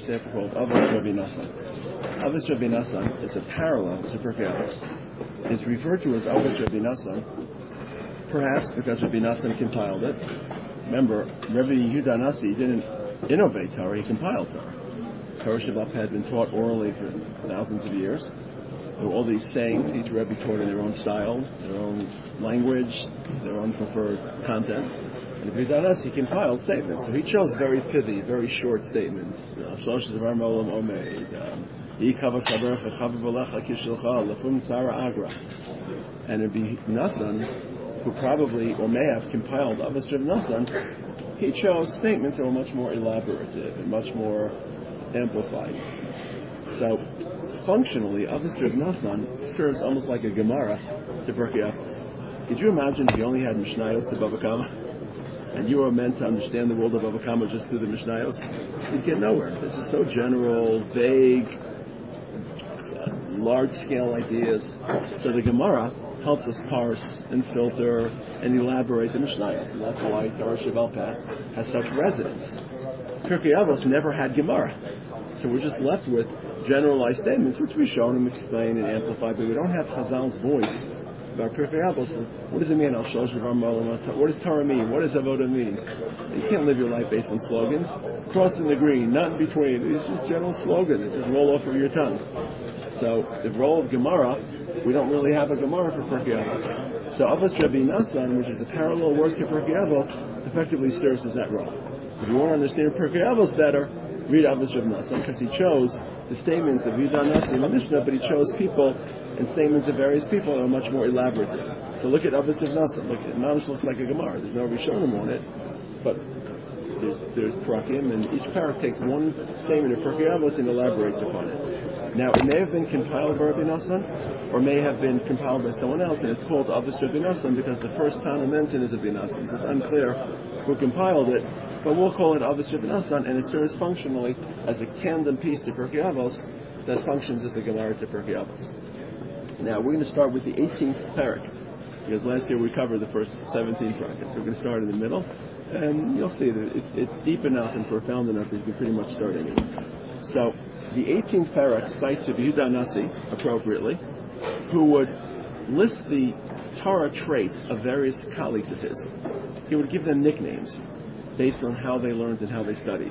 sefer called Avos Rabbi Nassan. Avos Rabbi Nassan is a parallel to Pirkei Avos. It's referred to as Avos Rabbi Nassan, perhaps because Rabbi Nassan compiled it. Remember, Rabbi Yehuda Nasi didn't innovate Torah, he compiled Torah. Torah Shabbat had been taught orally for thousands of years. There were all these sayings, each Rebbe taught in their own style, their own language, their own preferred content. And Rabbi Yehuda Nasi compiled statements. So he chose very pithy, very short statements. Shlosh Devar Molam Omeid, Yikava Chaber Chachav V'lecha Kishilcha, Lefum Sara Agra. And Rabbi Nassan, who probably or may have compiled Avos Rabbi Nassan, he chose statements that were much more elaborative and much more amplified. So, functionally, Avos Rabbi Nassan serves almost like a Gemara to Pirkei Avos. Could you imagine if you only had Mishnayos to Bava Kama, and you were meant to understand the world of Bava Kama just through the Mishnayos? You'd get nowhere. It's just so general, vague, large-scale ideas. So the Gemara helps us parse and filter and elaborate the Mishnayos, and that's why Torah Sheba'al Peh has such resonance. Pirkei Avos never had Gemara, so we're just left with generalized statements, which we show and explain and amplify, but we don't have Chazal's voice about Pirkei Avos. What does it mean? What does Torah mean? What does Avodah mean? You can't live your life based on slogans. Crossing the green, not in between. It's just general slogans. It's just roll off of your tongue. So the role of Gemara, we don't really have a Gemara for Pirkei Avos. So Avos Rabbi Nassan, which is a parallel work to Pirkei Avos, effectively serves as that role. If you want to understand Pirkei Avos better, read Avos Rabbi Nassan, because he chose the statements of Yehuda Nasi in the Mishnah, but he chose people and statements of various people that are much more elaborative. So look at Avos Rabbi Nassan. Look, it looks like a Gemara. There's no Rishonim on it, but there's Prakim, and each parak takes one statement of Pirkei Avos and elaborates upon it. Now, it may have been compiled by Rabbi Nassan, or may have been compiled by someone else, and it's called Avos Rabbi Nassan because the first Tana mentioned is Rabbi Nassan. So it's unclear who compiled it, but we'll call it Avos Rabbi Nassan, and it serves functionally as a tandem piece to Pirkei Avos that functions as a Gemara to Pirkei Avos. Now, we're going to start with the 18th parak, because last year we covered the first 17 parakas. So we're going to start in the middle, and you'll see that it's deep enough and profound enough that you can pretty much start anywhere. So, the 18th parak cites Rabbi Yehuda Nasi, appropriately, who would list the Torah traits of various colleagues of his. He would give them nicknames based on how they learned and how they studied.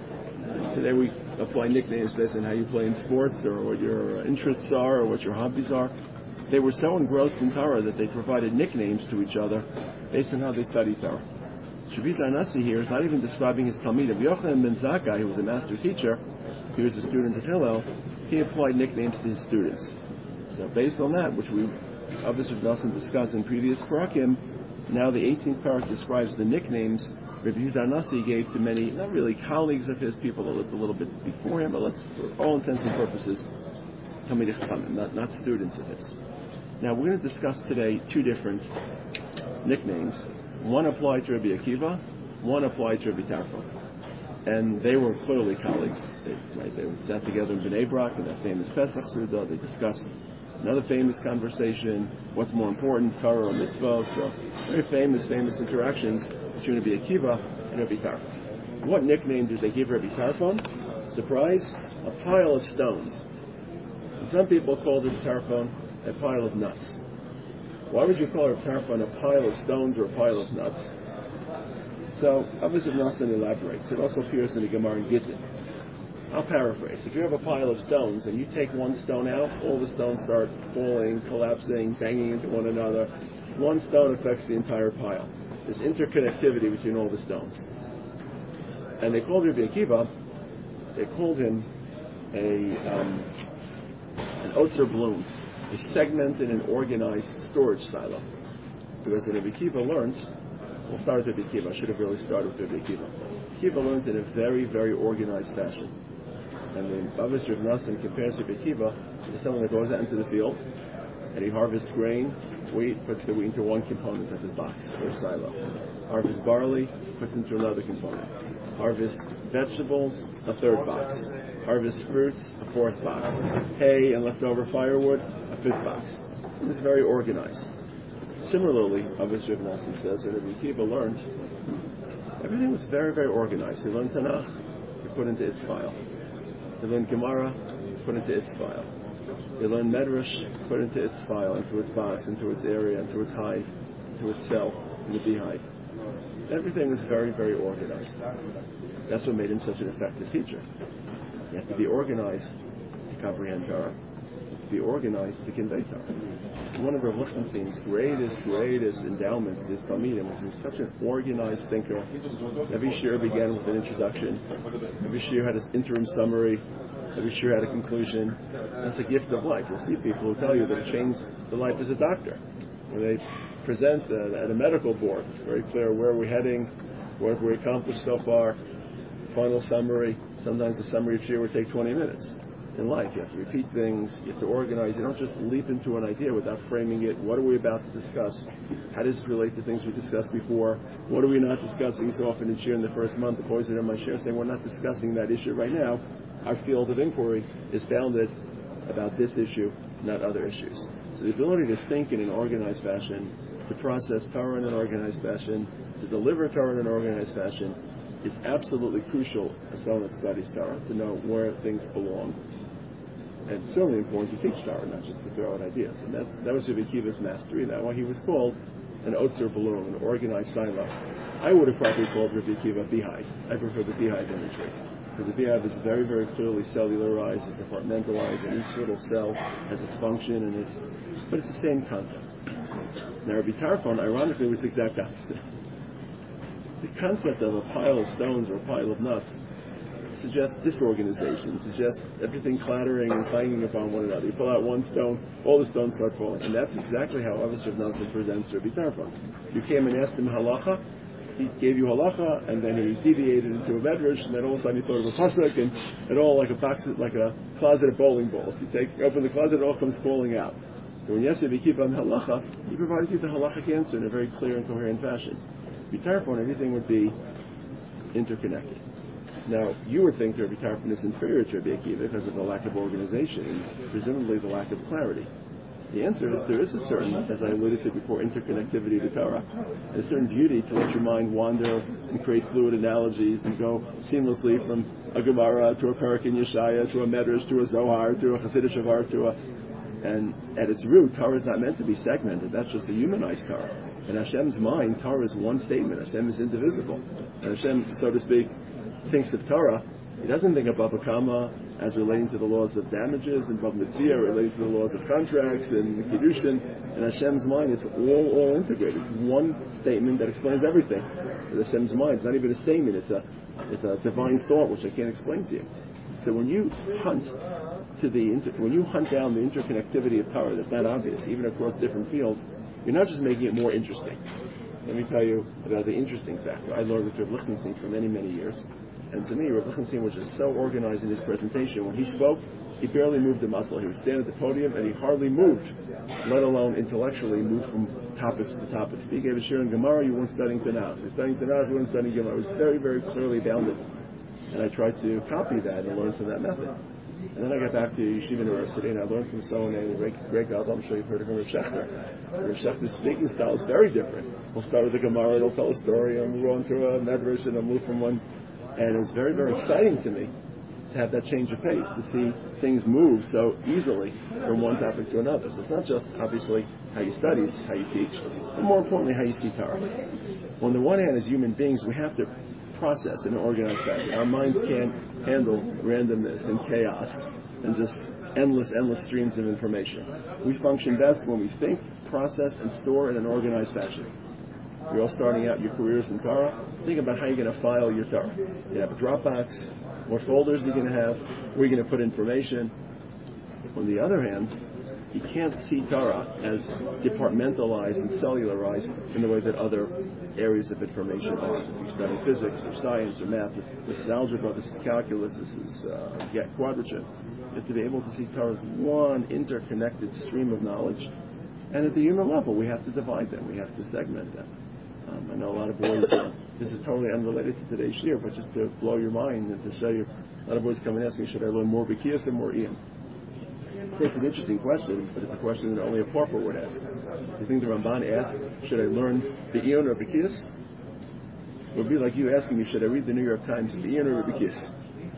Today we apply nicknames based on how you play in sports or what your interests are or what your hobbies are. They were so engrossed in Torah that they provided nicknames to each other based on how they studied Torah. Rabbi Yehuda Nasi here is not even describing his Talmid. Rabbi Yochanan ben Zakkai, who was a master teacher, he was a student of Hillel, he applied nicknames to his students. So based on that, which we obviously discussed in previous parakim, now the 18th parak describes the nicknames Rabbi Yehuda Nasi gave to many, not really colleagues of his, people that lived a little bit before him, but for all intents and purposes, Talmidei Chachamim, not students of his. Now we're going to discuss today two different nicknames. One applied to Rabbi Akiva, one applied to Rabbi Tarfon. And they were clearly colleagues. They sat together in Bnei Brak in that famous Pesach Suda. They discussed another famous conversation, what's more important, Torah or mitzvah. So very famous interactions between Rabbi Akiva and Rabbi Tarfon. What nickname did they give Rabbi Tarfon? Surprise, a pile of stones. And some people called Rabbi Tarfon a pile of nuts. Why would you call Rabbi Tarfon a pile of stones or a pile of nuts? So, Avos Rabbi Nassan elaborates. It also appears in the Gemara in Gittin. I'll paraphrase. If you have a pile of stones and you take one stone out, all the stones start falling, collapsing, banging into one another. One stone affects the entire pile. There's interconnectivity between all the stones. And they called Rabbi Akiva, they called him an Otzer bloom, a segmented and organized storage silo. Because when Rabbi Akiva learned, we'll start with Rabbi Akiva. I should have really started with Rabbi Akiva. Akiva learns in a very, very organized fashion. And the Avos Rabbi Nassan compares Rabbi Akiva to someone that goes out into the field and he harvests grain, wheat, puts the wheat into one component of his box or silo. Harvests barley, puts into another component. Harvests vegetables, a third box. Harvests fruits, a fourth box. Hay and leftover firewood, a fifth box. It was very organized. Similarly, Avos Rabbi Nassan says, when Rabbi Akiva learned, everything was very, very organized. He learned Tanakh. you put into its file. You learn Gemara, put into its file. You learn Medrash, put into its file, into its box, into its area, into its hive, into its cell, in the beehive. Everything was very, very organized. That's what made him such an effective teacher. You have to be organized to comprehend Torah. You have to be organized to convey Torah. One of Rav Lichtenstein's greatest endowments to his Talmidim was he was such an organized thinker. Every shiur began with an introduction. Every shiur had an interim summary. Every shiur had a conclusion. That's a gift of life. You'll see people who tell you that it changed their life as a doctor. When they present at a medical board, it's very clear where we're heading, what we accomplished so far, final summary. Sometimes the summary of shiur would take 20 minutes. In life, you have to repeat things, you have to organize. You don't just leap into an idea without framing it. What are we about to discuss? How does this relate to things we discussed before? What are we not discussing so often in shiur in the first month? The boys are in my shiur saying, we're not discussing that issue right now. Our field of inquiry is bounded about this issue, not other issues. So the ability to think in an organized fashion, to process Torah in an organized fashion, to deliver Torah in an organized fashion, is absolutely crucial as someone that studies Torah, to know where things belong. And it's certainly important to teach Torah, not just to throw out ideas. And that was Rabbi Akiva's mastery. That's why he was called an Otzer Balloon, an organized silo. I would have probably called Rabbi Akiva a beehive. I prefer the beehive imagery. Because the beehive is very, very clearly cellularized and compartmentalized, and each little cell has its function, but it's the same concept. Now, Rabbi Tarfon, ironically, was the exact opposite. The concept of a pile of stones or a pile of nuts suggests disorganization, suggests everything clattering and clanging upon one another. You pull out one stone, all the stones start falling. And that's exactly how Avos Rav Nosson presents Rabbi Tarfon. You came and asked him halacha, he gave you halacha, and then he deviated into a medrash, and then all of a sudden he thought of a pasuk, and it all like a box, like a closet of bowling balls. You open the closet, it all comes falling out. So when Yosef keep on halacha, he provides you the halachic answer in a very clear and coherent fashion. Rabbi Tarfon, everything would be interconnected. Now, you would think that Rabbi Tarfon is inferior to Rabbi Akiva because of the lack of organization and presumably the lack of clarity. The answer is there is a certain, as I alluded to before, interconnectivity to Torah. There's a certain beauty to let your mind wander and create fluid analogies and go seamlessly from a Gemara to a Perek in Yeshaya to a Medrash to a Zohar to a Hasidic Shavar and at its root, Torah is not meant to be segmented. That's just a humanized Torah. In Hashem's mind, Torah is one statement. Hashem is indivisible. And Hashem, so to speak, thinks of Torah. He doesn't think of Bava Kama as relating to the laws of damages and Bava Metzia relating to the laws of contracts and Kiddushin. In Hashem's mind, it's all integrated. It's one statement that explains everything. In Hashem's mind, it's not even a statement. It's a divine thought which I can't explain to you. So when you hunt down the interconnectivity of Torah, that's not obvious, even across different fields, you're not just making it more interesting. Let me tell you about the interesting factor. I learned with Rav Lichtenstein for many, many years. And to me, Rav Lichtenstein was just so organized in his presentation. When he spoke, he barely moved a muscle. He would stand at the podium and he hardly moved, let alone intellectually move from topics to topics. If he gave a shiur in Gemara, you weren't studying Tanakh. If you're studying Tanakh, you weren't studying Gemara. It was very, very clearly bounded. And I tried to copy that and learn from that method. And then I got back to Yeshiva University and I learned from someone named Greg Gadol. I'm sure you've heard of him, Rav Shechter. Rav Shechter's speaking style is very different. We'll start with the Gemara, he'll tell a story, and we'll go into a Medrash, and I'll move from one. And it was very, very exciting to me to have that change of pace, to see things move so easily from one topic to another. So it's not just, obviously, how you study, it's how you teach, but more importantly, how you see Torah. On the one hand, as human beings, we have to process in an organized fashion. Our minds can't handle randomness and chaos and just endless streams of information. We function best when we think, process, and store in an organized fashion. You're all starting out your careers in Torah. Think about how you're going to file your Torah. You have a Dropbox. What folders you're going to have. Where you're going to put information. On the other hand, you can't see Torah as departmentalized and cellularized in the way that other areas of information are. If you study physics or science or math, this is algebra, this is calculus, this is quadrature. You have to be able to see Torah as one interconnected stream of knowledge. And at the human level, we have to divide them. We have to segment them. I know a lot of boys, this is totally unrelated to today's shiur, but just to blow your mind and to show you, a lot of boys come and ask me, should I learn more B'kiyas or more Iyun? So it's an interesting question, but it's a question that only a pauper would ask. You think the Ramban asked, should I learn the Iyun or B'kiyas? It would be like you asking me, should I read the New York Times, the Iyun or B'kiyas?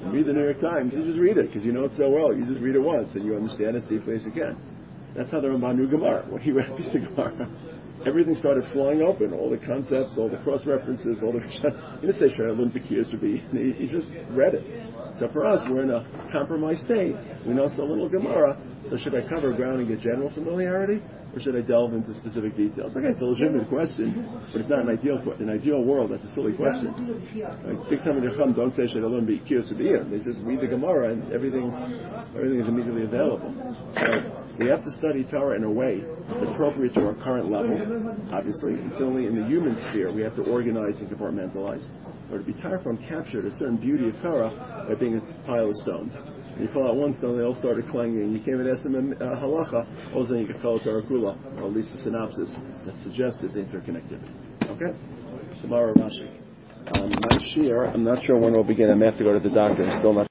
You read the New York Times, you just read it because you know it so well. You just read it once and you understand as deeply as you can. That's how the Ramban knew Gemara. When he read a piece of Gemara, everything started flying open. All the concepts, all the cross references, all the. He didn't say Shalom B'Kiyos would be. He just read it. So for us, we're in a compromised state. We know so little Gemara. So should I cover ground and get general familiarity, or should I delve into specific details? Okay, it's a legitimate question, but it's not an ideal question. In an ideal world, that's a silly question. Like big time in Chum don't say Shalom B'Kiyos would be. They just read the Gemara and everything is immediately available. So we have to study Torah in a way that's appropriate to our current level. Obviously, it's only in the human sphere we have to organize and compartmentalize. Or to be Torah from captured a certain beauty of Torah by being a pile of stones. And you pull out one stone, they all started clanging. You came and asked them halacha, all of a sudden you could call it Torah Kula, or at least a synopsis that suggested the interconnectivity. Okay? Tomorrow Rashi. My shir, I'm not sure when we'll begin. I may have to go to the doctor. I'm still not